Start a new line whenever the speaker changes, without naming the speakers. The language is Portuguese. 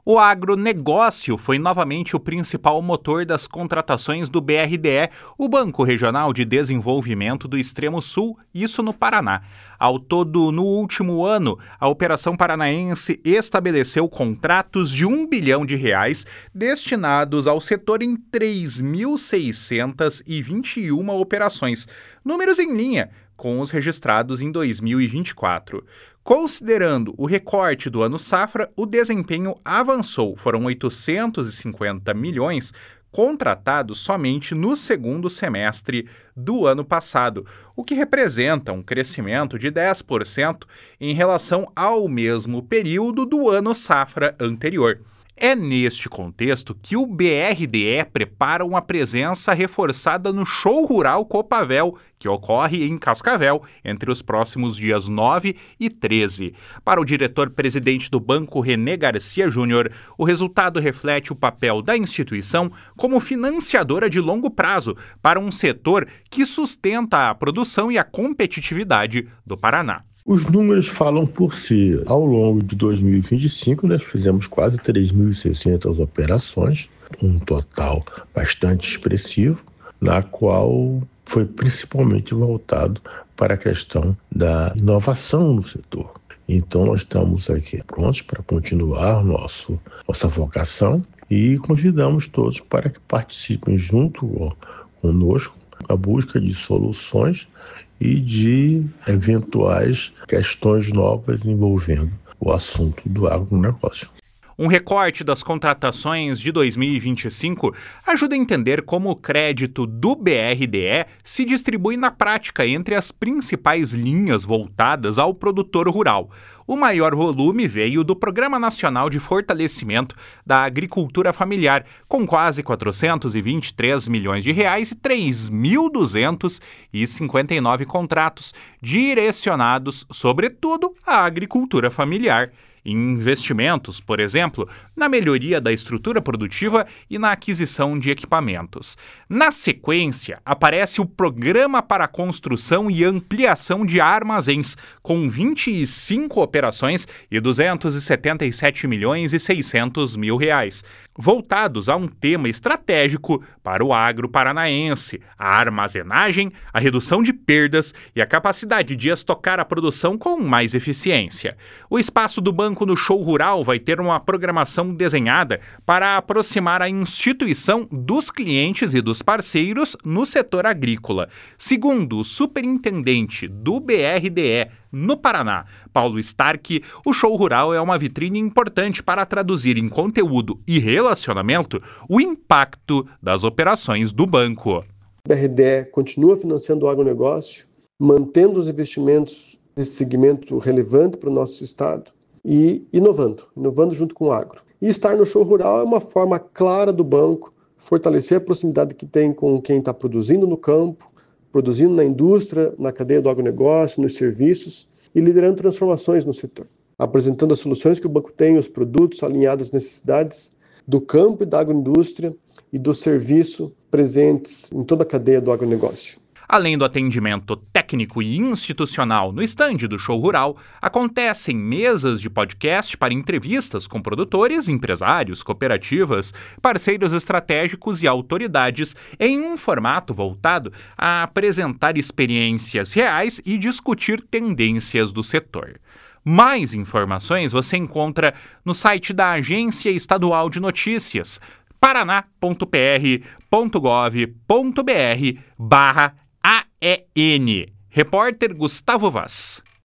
O agronegócio foi novamente o principal motor das contratações do BRDE, o Banco Regional de Desenvolvimento do Extremo Sul, isso no Paraná. Ao todo, no último ano, a Operação Paranaense estabeleceu contratos de R$ 1 bilhão destinados ao setor em 3.621 operações, números em linha com os registrados em 2024. Considerando o recorte do ano safra, o desempenho avançou. Foram 850 milhões contratados somente no segundo semestre do ano passado, o que representa um crescimento de 10% em relação ao mesmo período do ano safra anterior. É neste contexto que o BRDE prepara uma presença reforçada no Show Rural Copavel, que ocorre em Cascavel entre os próximos dias 9 e 13. Para o diretor-presidente do banco, René Garcia Júnior, o resultado reflete o papel da instituição como financiadora de longo prazo para um setor que sustenta a produção e a competitividade do Paraná.
Os números falam por si. Ao longo de 2025, nós fizemos quase 3.600 operações, um total bastante expressivo, na qual foi principalmente voltado para a questão da inovação no setor. Então, nós estamos aqui prontos para continuar nossa vocação e convidamos todos para que participem junto conosco a busca de soluções e de eventuais questões novas envolvendo o assunto do agronegócio.
Um recorte das contratações de 2025 ajuda a entender como o crédito do BRDE se distribui na prática entre as principais linhas voltadas ao produtor rural. O maior volume veio do Programa Nacional de Fortalecimento da Agricultura Familiar, com quase R$ 423 milhões e 3.259 contratos direcionados, sobretudo, à agricultura familiar. Investimentos, por exemplo, na melhoria da estrutura produtiva e na aquisição de equipamentos. Na sequência, aparece o Programa para a Construção e Ampliação de Armazéns, com 25 operações e 277 milhões e 600 mil reais, voltados a um tema estratégico para o agro paranaense: a armazenagem, a redução de perdas e a capacidade de estocar a produção com mais eficiência. O espaço do banco no Show Rural vai ter uma programação desenhada para aproximar a instituição dos clientes e dos parceiros no setor agrícola. Segundo o superintendente do BRDE no Paraná, Paulo Stark, o Show Rural é uma vitrine importante para traduzir em conteúdo e relacionamento o impacto das operações do banco.
O BRDE continua financiando o agronegócio, mantendo os investimentos nesse segmento relevante para o nosso estado e inovando junto com o agro. E estar no Show Rural é uma forma clara do banco fortalecer a proximidade que tem com quem está produzindo no campo, produzindo na indústria, na cadeia do agronegócio, nos serviços e liderando transformações no setor, apresentando as soluções que o banco tem, os produtos alinhados às necessidades do campo e da agroindústria e do serviço presentes em toda a cadeia do agronegócio.
Além do atendimento técnico e institucional no estande do Show Rural, acontecem mesas de podcast para entrevistas com produtores, empresários, cooperativas, parceiros estratégicos e autoridades em um formato voltado a apresentar experiências reais e discutir tendências do setor. Mais informações você encontra no site da Agência Estadual de Notícias, paraná.pr.gov.br/AEN. Repórter Gustavo Vaz.